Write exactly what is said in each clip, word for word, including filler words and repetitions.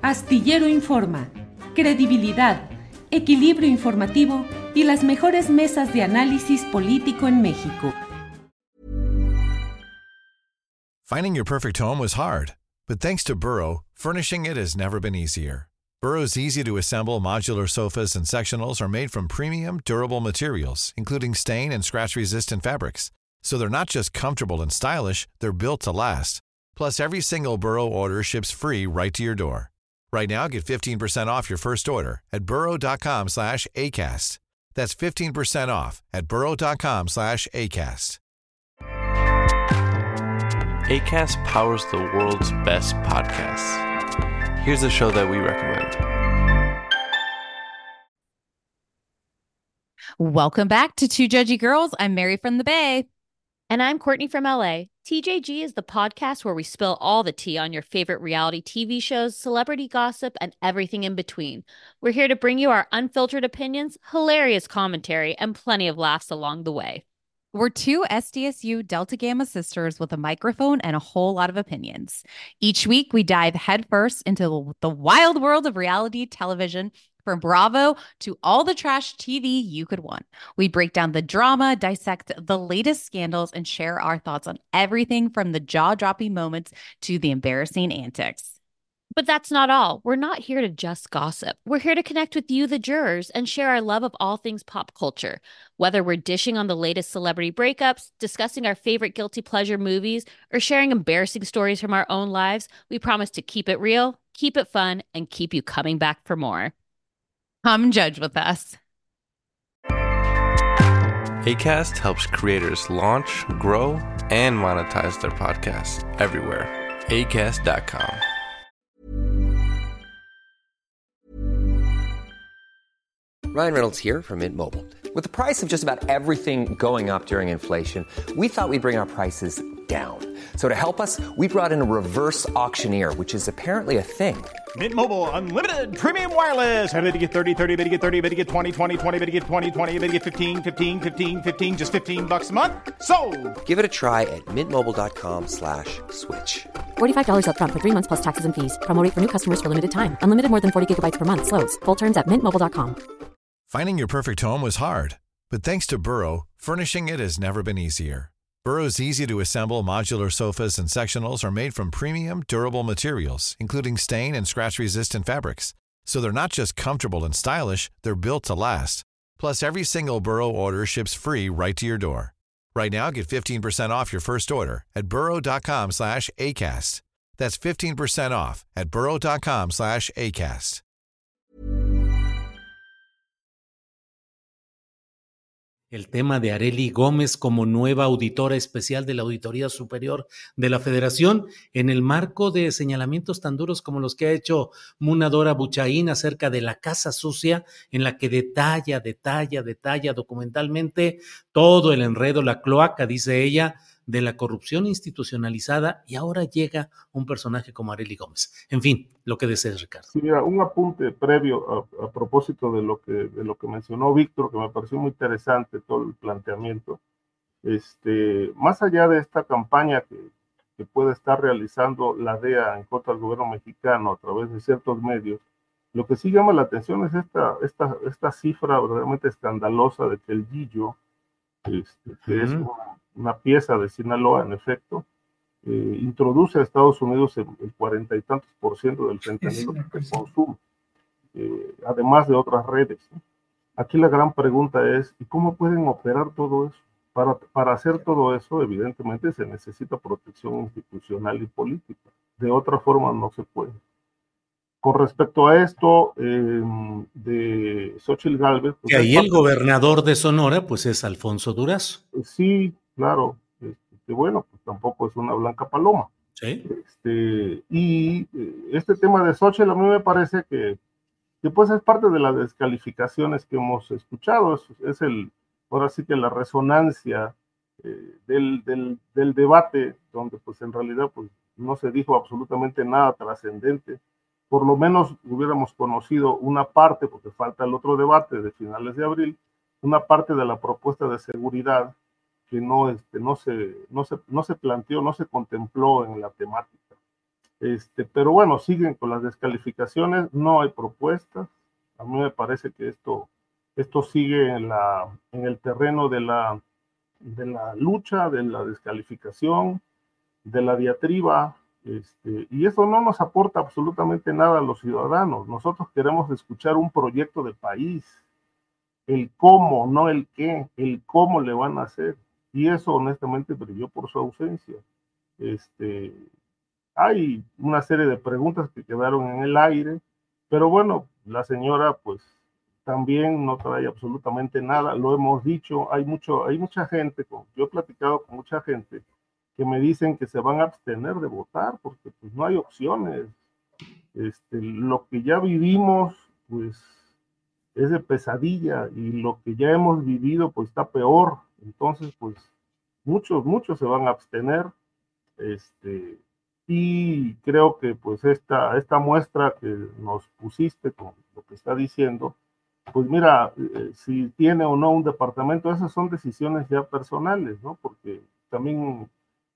Astillero Informa, credibilidad, equilibrio informativo y las mejores mesas de análisis político en México. Finding your perfect home was hard, but thanks to Burrow, furnishing it has never been easier. Burrow's easy-to-assemble modular sofas and sectionals are made from premium, durable materials, including stain and scratch-resistant fabrics. So they're not just comfortable and stylish, they're built to last. Plus, every single Burrow order ships free right to your door. Right now, get fifteen percent off your first order at burrow.com slash ACAST. That's fifteen percent off at burrow.com slash ACAST. ACAST powers the world's best podcasts. Here's a show that we recommend. Welcome back to Two Judgy Girls. I'm Mary from the Bay. And I'm Courtney from L A. T J G is the podcast where we spill all the tea on your favorite reality T V shows, celebrity gossip, and everything in between. We're here to bring you our unfiltered opinions, hilarious commentary, and plenty of laughs along the way. We're two S D S U Delta Gamma sisters with a microphone and a whole lot of opinions. Each week, we dive headfirst into the wild world of reality television, from Bravo to all the trash T V you could want. We break down the drama, dissect the latest scandals, and share our thoughts on everything from the jaw-dropping moments to the embarrassing antics. But that's not all. We're not here to just gossip. We're here to connect with you, the jurors, and share our love of all things pop culture. Whether we're dishing on the latest celebrity breakups, discussing our favorite guilty pleasure movies, or sharing embarrassing stories from our own lives, we promise to keep it real, keep it fun, and keep you coming back for more. Come judge with us. ACAST helps creators launch, grow, and monetize their podcasts everywhere. acast dot com. Ryan Reynolds here from Mint Mobile. With the price of just about everything going up during inflation, we thought we'd bring our prices down. So to help us, we brought in a reverse auctioneer, which is apparently a thing. Mint Mobile Unlimited Premium Wireless. How to get thirty, thirty, how to get thirty, how to get twenty, twenty, twenty, how to get twenty, twenty, how to get fifteen, fifteen, fifteen, fifteen, just fifteen bucks a month? Sold! Give it a try at mintmobile.com slash switch. forty-five dollars up front for three months plus taxes and fees. Promo rate for new customers for limited time. Unlimited more than forty gigabytes per month. Slows full terms at mint mobile dot com. Finding your perfect home was hard, but thanks to Burrow, furnishing it has never been easier. Burrow's easy-to-assemble modular sofas and sectionals are made from premium, durable materials, including stain and scratch-resistant fabrics. So they're not just comfortable and stylish, they're built to last. Plus, every single Burrow order ships free right to your door. Right now, get fifteen percent off your first order at burrow.com slash ACAST. That's fifteen percent off at burrow.com slash ACAST. El tema de Arely Gómez como nueva auditora especial de la Auditoría Superior de la Federación en el marco de señalamientos tan duros como los que ha hecho Muna Dora Buchaín acerca de la casa sucia, en la que detalla, detalla, detalla documentalmente todo el enredo, la cloaca, dice ella, de la corrupción institucionalizada, y ahora llega un personaje como Arely Gómez. En fin, lo que desees, Ricardo. Sí, mira, un apunte previo a, a propósito de lo que de lo que mencionó Víctor, que me pareció muy interesante todo el planteamiento. Este, más allá de esta campaña que, que puede estar realizando la D E A en contra del gobierno mexicano a través de ciertos medios, lo que sí llama la atención es esta, esta, esta cifra realmente escandalosa de que el Gillo, este, que uh-huh. es una, una pieza de Sinaloa, en efecto, eh, introduce a Estados Unidos el, el cuarenta y tantos por ciento del fentanilo que se consume, eh, además de otras redes, ¿no? Aquí la gran pregunta es, ¿y cómo pueden operar todo eso? Para, para hacer todo eso, evidentemente, se necesita protección institucional y política. De otra forma, no se puede. Con respecto a esto eh, de Xóchitl Gálvez... Pues y ahí el gobernador de Sonora, pues es Alfonso Durazo. Sí, claro. Este, bueno, pues tampoco es una blanca paloma. Sí. Este, y este tema de Xóchitl a mí me parece que, que pues es parte de las descalificaciones que hemos escuchado. Es, es el, ahora sí que la resonancia eh, del, del, del debate, donde pues en realidad pues no se dijo absolutamente nada trascendente. Por lo menos hubiéramos conocido una parte, porque falta el otro debate de finales de abril, una parte de la propuesta de seguridad que no, este, no, se, no, se, no se planteó, no se contempló en la temática. Este, pero bueno, siguen con las descalificaciones, no hay propuestas. A mí me parece que esto, esto sigue en, la, en el terreno de la, de la lucha, de la descalificación, de la diatriba, este, y eso no nos aporta absolutamente nada a los ciudadanos. Nosotros queremos escuchar un proyecto de país, el cómo, no el qué, el cómo le van a hacer, y eso honestamente brilló por su ausencia. Este, hay una serie de preguntas que quedaron en el aire, pero bueno, la señora pues también no trae absolutamente nada, lo hemos dicho, hay, mucho, hay mucha gente, con, yo he platicado con mucha gente que me dicen que se van a abstener de votar porque pues no hay opciones. Este, lo que ya vivimos pues es de pesadilla y lo que ya hemos vivido pues está peor, entonces pues muchos, muchos se van a abstener. Este, y creo que pues esta, esta muestra que nos pusiste con lo que está diciendo, pues mira, eh, si tiene o no un departamento, esas son decisiones ya personales, ¿no? Porque también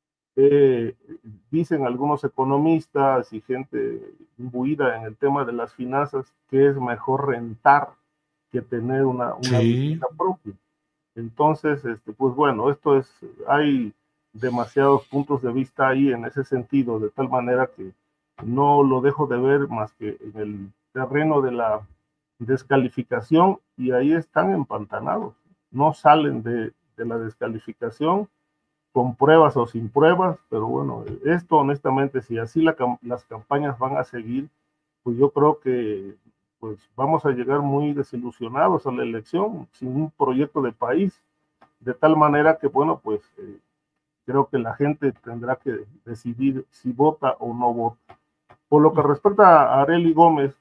eh, dicen algunos economistas y gente imbuida en el tema de las finanzas que es mejor rentar que tener una, una sí. vivienda propia. Entonces, este, pues bueno, esto es, hay demasiados puntos de vista ahí en ese sentido, de tal manera que no lo dejo de ver más que en el terreno de la descalificación, y ahí están empantanados, no salen de, de la descalificación con pruebas o sin pruebas, pero bueno, esto honestamente, si así la, las campañas van a seguir, pues yo creo que pues vamos a llegar muy desilusionados a la elección, sin un proyecto de país, de tal manera que, bueno, pues eh, creo que la gente tendrá que decidir si vota o no vota. Por lo que respecta a Arely Gómez,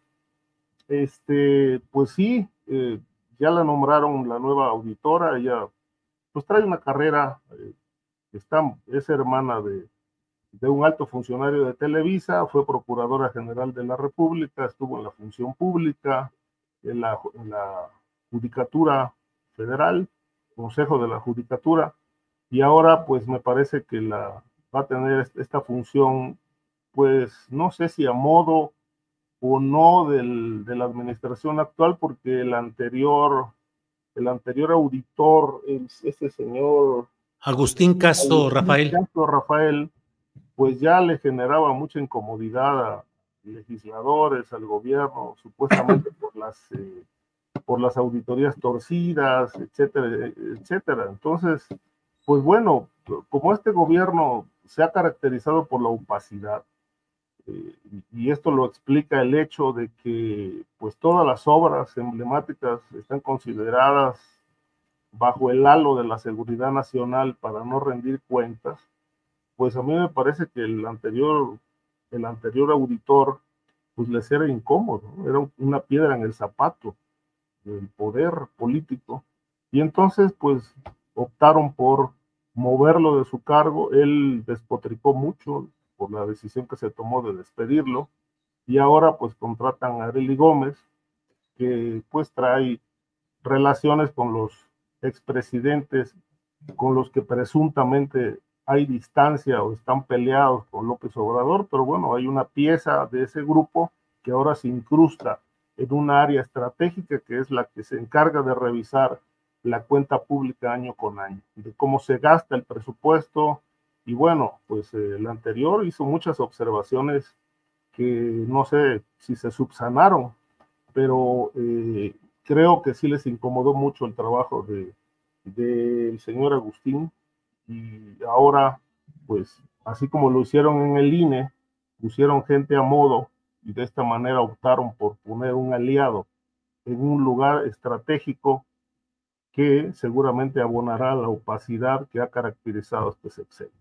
este, pues sí, eh, ya la nombraron la nueva auditora, ella pues trae una carrera, eh, está, es hermana de, de un alto funcionario de Televisa, fue procuradora general de la República, estuvo en la función pública, en la, en la Judicatura Federal, Consejo de la Judicatura, y ahora pues me parece que la, va a tener esta función, pues no sé si a modo o no del, de la administración actual, porque el anterior, el anterior auditor, el, ese señor Agustín Castro Agustín Rafael. Castro Rafael, pues ya le generaba mucha incomodidad a legisladores, al gobierno, supuestamente por las, eh, por las auditorías torcidas, etcétera, etcétera. Entonces, pues bueno, como este gobierno se ha caracterizado por la opacidad, eh, y esto lo explica el hecho de que pues todas las obras emblemáticas están consideradas bajo el halo de la seguridad nacional para no rendir cuentas, pues a mí me parece que el anterior, el anterior auditor, pues les era incómodo, ¿no? Era una piedra en el zapato del poder político, y entonces pues optaron por moverlo de su cargo. Él despotricó mucho por la decisión que se tomó de despedirlo, y ahora pues contratan a Arely Gómez, que pues trae relaciones con los expresidentes con los que presuntamente hay distancia o están peleados con López Obrador, pero bueno, hay una pieza de ese grupo que ahora se incrusta en un área estratégica que es la que se encarga de revisar la cuenta pública año con año, de cómo se gasta el presupuesto. Y bueno, pues eh, el anterior hizo muchas observaciones que no sé si se subsanaron, pero eh, creo que sí les incomodó mucho el trabajo de del señor Agustín, y ahora pues así como lo hicieron en el I N E, pusieron gente a modo y de esta manera optaron por poner un aliado en un lugar estratégico que seguramente abonará la opacidad que ha caracterizado este sexenio.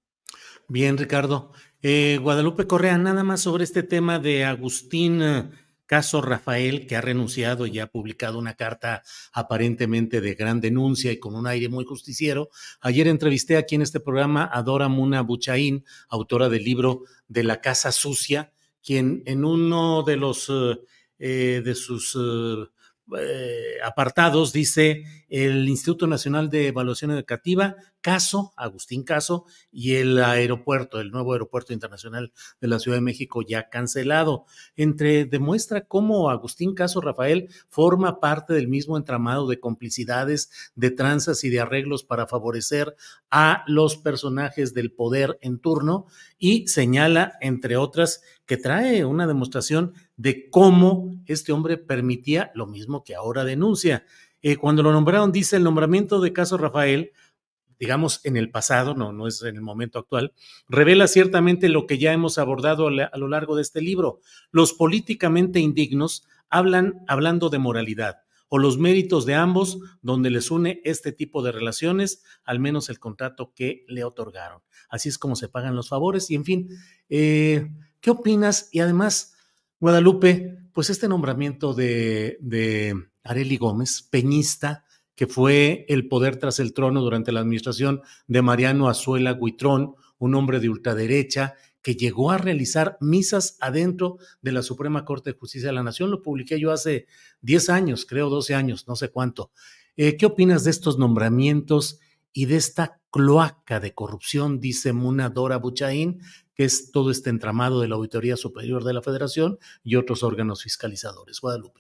Bien, Ricardo. Eh, Guadalupe Correa, nada más sobre este tema de Agustín eh, Castro Rafael, que ha renunciado y ha publicado una carta aparentemente de gran denuncia y con un aire muy justiciero. Ayer entrevisté aquí en este programa a Dora Muna Buchaín, autora del libro De la Casa Sucia, quien en uno de los eh, de sus eh, eh, apartados dice: el Instituto Nacional de Evaluación Educativa Caso, Agustín Caso, y el aeropuerto, el nuevo aeropuerto internacional de la Ciudad de México ya cancelado. Entre demuestra cómo Agustín Caso Rafael forma parte del mismo entramado de complicidades, de tranzas y de arreglos para favorecer a los personajes del poder en turno, y señala, entre otras, que trae una demostración de cómo este hombre permitía lo mismo que ahora denuncia. Eh, cuando lo nombraron, dice, el nombramiento de Caso Rafael, digamos, en el pasado, no, no es en el momento actual, revela ciertamente lo que ya hemos abordado a, la, a lo largo de este libro. Los políticamente indignos hablan hablando de moralidad, o los méritos de ambos, donde les une este tipo de relaciones, al menos el contrato que le otorgaron. Así es como se pagan los favores, y en fin, eh, ¿qué opinas? Y además, Guadalupe, pues este nombramiento de, de Arely Gómez, peñista, que fue el poder tras el trono durante la administración de Mariano Azuela Huitrón, un hombre de ultraderecha que llegó a realizar misas adentro de la Suprema Corte de Justicia de la Nación. Lo publiqué yo hace diez años, creo doce años, no sé cuánto. Eh, ¿Qué opinas de estos nombramientos y de esta cloaca de corrupción, dice Muna Dora Buchaín, que es todo este entramado de la Auditoría Superior de la Federación y otros órganos fiscalizadores? Guadalupe.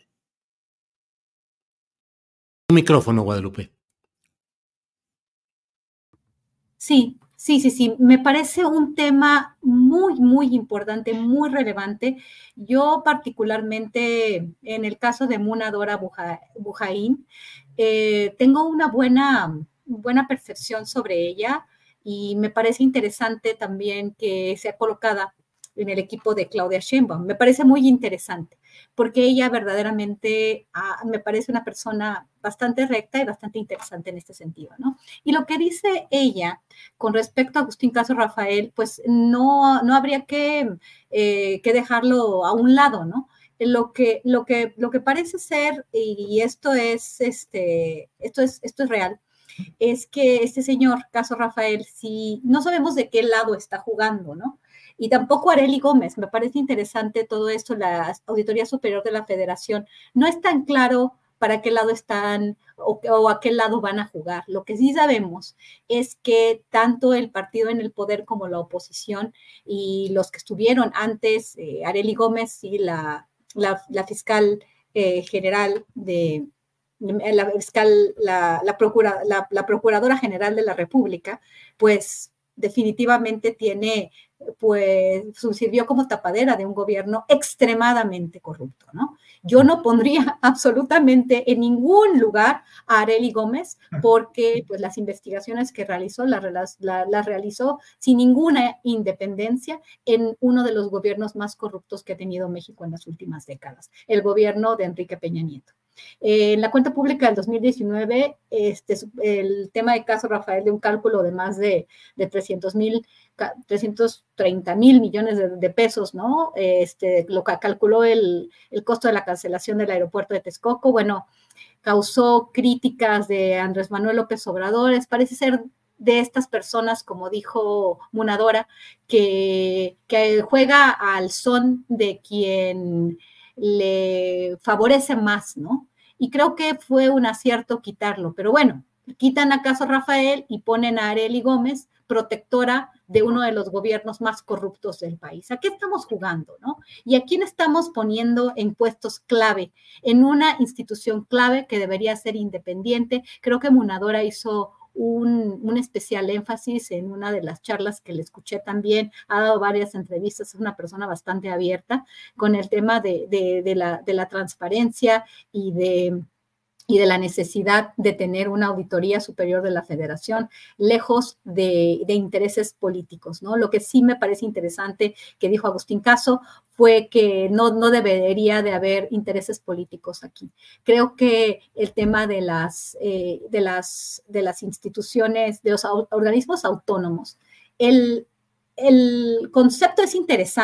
Un micrófono, Guadalupe. Sí, sí, sí, sí. Me parece un tema muy, muy importante, muy relevante. Yo particularmente, en el caso de Muna Dora Buchaín, eh, tengo una buena, buena percepción sobre ella, y me parece interesante también que sea colocada en el equipo de Claudia Sheinbaum. Me parece muy interesante, porque ella verdaderamente ah, me parece una persona bastante recta y bastante interesante en este sentido, ¿no? Y lo que dice ella con respecto a Agustín Caso Rafael, pues no, no habría que, eh, que dejarlo a un lado, ¿no? Lo que, lo que, lo que parece ser, y esto es, este, esto es, esto es real, es que este señor, Caso Rafael, si no sabemos de qué lado está jugando, ¿no? Y tampoco Arely Gómez. Me parece interesante todo esto, la Auditoría Superior de la Federación. No es tan claro para qué lado están o, o a qué lado van a jugar. Lo que sí sabemos es que tanto el partido en el poder como la oposición y los que estuvieron antes, eh, Arely Gómez y la, la, la fiscal eh, general de... La, fiscal, la, la, procura, la, la Procuradora General de la República, pues definitivamente tiene, pues sirvió como tapadera de un gobierno extremadamente corrupto, ¿no? Yo no pondría absolutamente en ningún lugar a Arely Gómez, porque pues las investigaciones que realizó, las la, la realizó sin ninguna independencia en uno de los gobiernos más corruptos que ha tenido México en las últimas décadas, el gobierno de Enrique Peña Nieto. Eh, en la cuenta pública del dos mil diecinueve, este, el tema de Caso Rafael, de un cálculo de más de, de trescientos treinta mil millones de, de pesos, ¿no? Este, lo que calculó el, el costo de la cancelación del aeropuerto de Texcoco, bueno, causó críticas de Andrés Manuel López Obrador. Parece ser de estas personas, como dijo Muna Dora, que, que juega al son de quien le favorece más, ¿no? Y creo que fue un acierto quitarlo, pero bueno, quitan a Caso Rafael y ponen a Arely Gómez, protectora de uno de los gobiernos más corruptos del país. ¿A qué estamos jugando, no? ¿Y a quién estamos poniendo en puestos clave, en una institución clave que debería ser independiente? Creo que Muna Dora hizo Un, un especial énfasis en una de las charlas que le escuché también, ha dado varias entrevistas, es una persona bastante abierta con el tema de, de, de, la, de la transparencia y de, y de la necesidad de tener una auditoría superior de la Federación, lejos de, de intereses políticos, ¿no? Lo que sí me parece interesante que dijo Agustín Caso fue que no, no debería de haber intereses políticos aquí. Creo que el tema de las, eh, de las, de las instituciones, de los organismos autónomos, el, el concepto es interesante,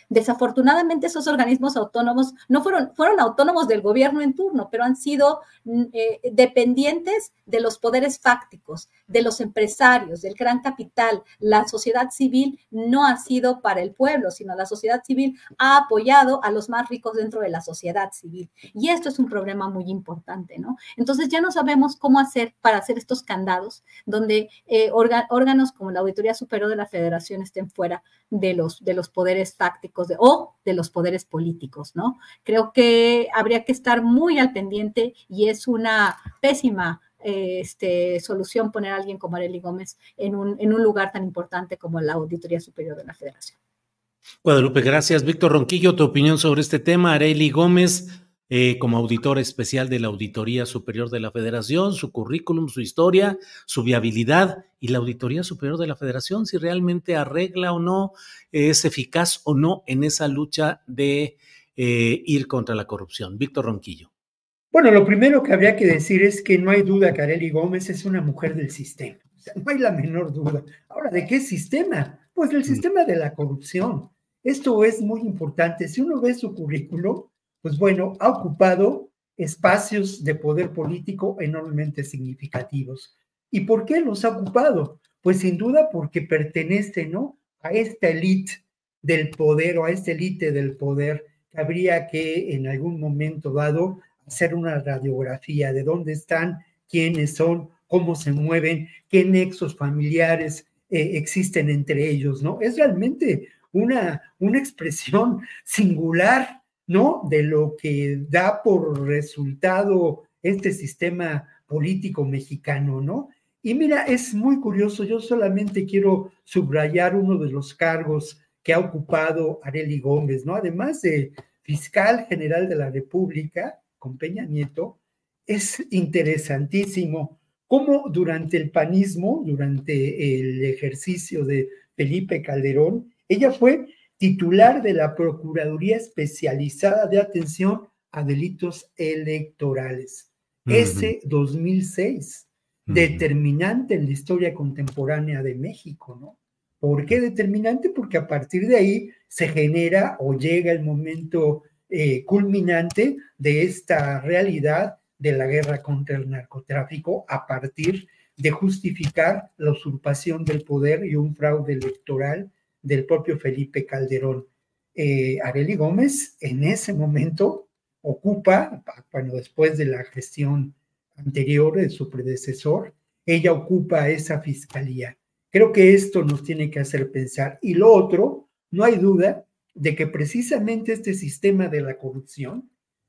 Desafortunadamente, esos organismos autónomos no fueron, fueron autónomos del gobierno en turno, pero han sido eh, dependientes de los poderes fácticos, de los empresarios, del gran capital. La sociedad civil no ha sido para el pueblo, sino la sociedad civil ha apoyado a los más ricos dentro de la sociedad civil. Y esto es un problema muy importante, ¿no? Entonces ya no sabemos cómo hacer para hacer estos candados, donde eh, orga, órganos como la Auditoría Superior de la Federación estén fuera de los, de los poderes fácticos de, o de los poderes políticos, ¿no? Creo que habría que estar muy al pendiente y es una pésima eh, este, solución poner a alguien como Arely Gómez en un, en un lugar tan importante como la Auditoría Superior de la Federación. Guadalupe, gracias. Víctor Ronquillo, tu opinión sobre este tema. Arely Gómez, eh, como auditora especial de la Auditoría Superior de la Federación, su currículum, su historia, su viabilidad y la Auditoría Superior de la Federación, si realmente arregla o no, es eficaz o no en esa lucha de eh, ir contra la corrupción. Víctor Ronquillo. Bueno, lo primero que habría que decir es que no hay duda que Arely Gómez es una mujer del sistema. O sea, no hay la menor duda. Ahora, ¿de qué sistema? Pues del sistema de la corrupción. Esto es muy importante. Si uno ve su currículo, pues bueno, ha ocupado espacios de poder político enormemente significativos. ¿Y por qué los ha ocupado? Pues sin duda porque pertenece, ¿no?, a esta élite del poder o a esta élite del poder que habría que en algún momento dado hacer una radiografía de dónde están, quiénes son, cómo se mueven, qué nexos familiares eh, existen entre ellos, ¿no? Es realmente una, una expresión singular, ¿no?, de lo que da por resultado este sistema político mexicano, ¿no? Y mira, es muy curioso, yo solamente quiero subrayar uno de los cargos que ha ocupado Arely Gómez, ¿no? Además de fiscal general de la República, con Peña Nieto, es interesantísimo cómo durante el panismo, durante el ejercicio de Felipe Calderón, ella fue titular de la Procuraduría Especializada de Atención a Delitos Electorales. Uh-huh. Ese dos mil seis, uh-huh. Determinante en la historia contemporánea de México, ¿no? ¿Por qué determinante? Porque a partir de ahí se genera o llega el momento eh, culminante de esta realidad de la guerra contra el narcotráfico a partir de justificar la usurpación del poder y un fraude electoral del propio Felipe Calderón. Eh, Arely Gómez en ese momento ocupa, bueno, después de la gestión anterior de su predecesor, ella ocupa esa fiscalía. Creo que esto nos tiene que hacer pensar. Y lo otro, no hay duda de que precisamente este sistema de la corrupción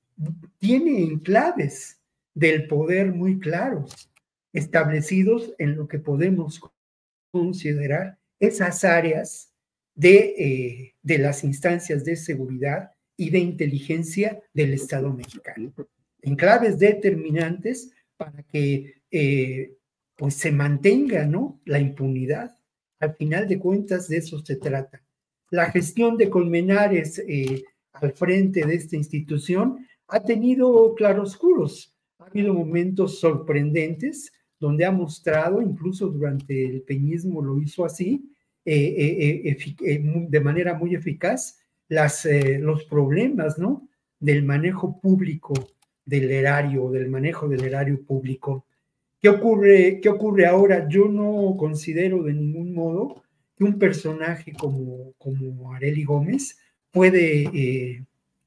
tiene enclaves del poder muy claros, establecidos en lo que podemos considerar esas áreas de, eh, de las instancias de seguridad y de inteligencia del Estado mexicano. Enclaves determinantes para que eh, pues se mantenga, ¿no?, la impunidad. Al final de cuentas de eso se trata. La gestión de Colmenares eh, al frente de esta institución ha tenido claroscuros. Ha habido momentos sorprendentes donde ha mostrado, incluso durante el peñismo lo hizo así, eh, eh, eh, de manera muy eficaz, las, eh, los problemas, ¿no?, del manejo público del erario, del manejo del erario público. ¿Qué ocurre, qué ocurre ahora? Yo no considero de ningún modo que un personaje como, como Arely Gómez puede eh,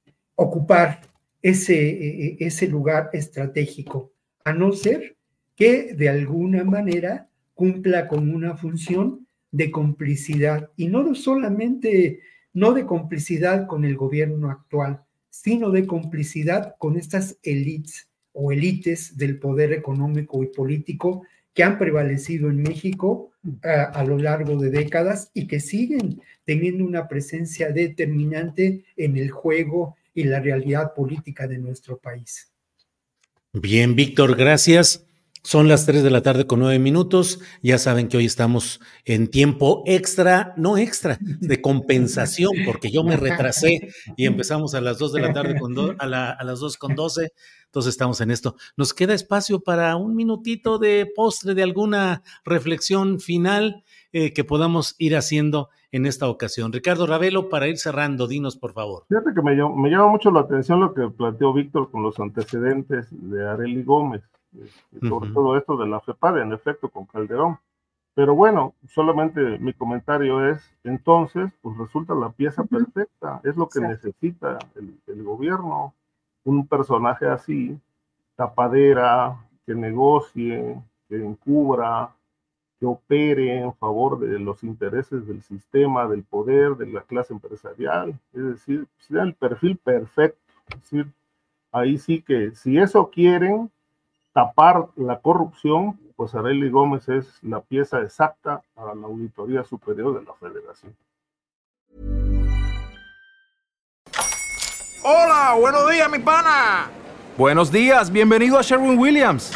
ocupar ese, eh, ese lugar estratégico, a no ser que de alguna manera cumpla con una función de complicidad, y no solamente, no de complicidad con el gobierno actual, sino de complicidad con estas élites o élites del poder económico y político que han prevalecido en México a, a lo largo de décadas y que siguen teniendo una presencia determinante en el juego y la realidad política de nuestro país. Bien, Víctor, gracias. Son las tres de la tarde con nueve minutos. Ya saben que hoy estamos en tiempo extra, no extra, de compensación, porque yo me retrasé y empezamos a las dos de la tarde con do, a, la, a las dos con doce. Entonces estamos en esto. Nos queda espacio para un minutito de postre, de alguna reflexión final eh, que podamos ir haciendo en esta ocasión. Ricardo Ravelo, para ir cerrando, dinos por favor. Fíjate que me, me llama mucho la atención lo que planteó Víctor con los antecedentes de Arely Gómez. Sobre uh-huh. todo esto de la FEPADE, en efecto, con Calderón. Pero bueno, solamente mi comentario es, entonces, pues resulta la pieza uh-huh. perfecta, es lo que Exacto. necesita el, el gobierno, un personaje así, tapadera, que negocie, que encubra, que opere en favor de los intereses del sistema, del poder, de la clase empresarial, es decir, sea el perfil perfecto, es decir, ahí sí que, si eso quieren, tapar la corrupción, pues Arely Gómez es la pieza exacta a la Auditoría Superior de la Federación. Hola, buenos días, mi pana. Buenos días, bienvenido a Sherwin-Williams.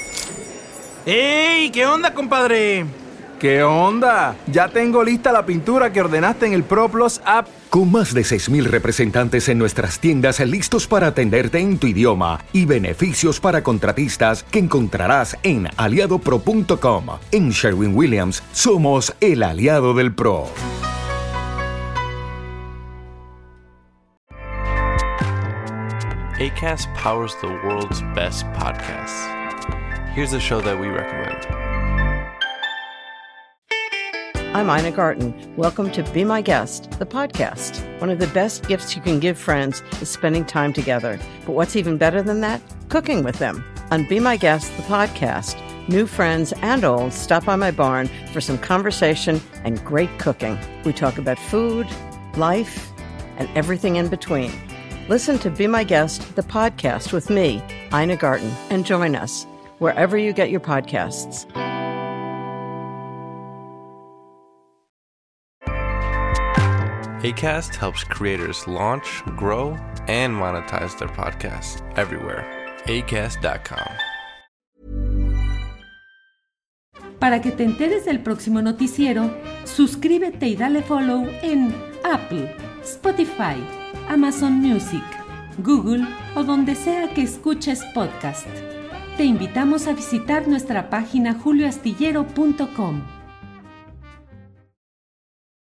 ¡Ey! ¿Qué onda, compadre? ¿Qué onda? Ya tengo lista la pintura que ordenaste en el ProPlus app. Con más de seis mil representantes en nuestras tiendas listos para atenderte en tu idioma y beneficios para contratistas que encontrarás en aliado pro punto com. En Sherwin-Williams somos el aliado del pro. Acast powers the world's best podcasts. Here's a show that we recommend. I'm Ina Garten. Welcome to Be My Guest, the podcast. One of the best gifts you can give friends is spending time together. But what's even better than that? Cooking with them. On Be My Guest, the podcast, new friends and old stop by my barn for some conversation and great cooking. We talk about food, life, and everything in between. Listen to Be My Guest, the podcast with me, Ina Garten, and join us wherever you get your podcasts. Acast helps creators launch, grow, and monetize their podcasts everywhere. acast dot com. Para que te enteres del próximo noticiero, suscríbete y dale follow en Apple, Spotify, Amazon Music, Google o donde sea que escuches podcast. Te invitamos a visitar nuestra página julio astillero punto com.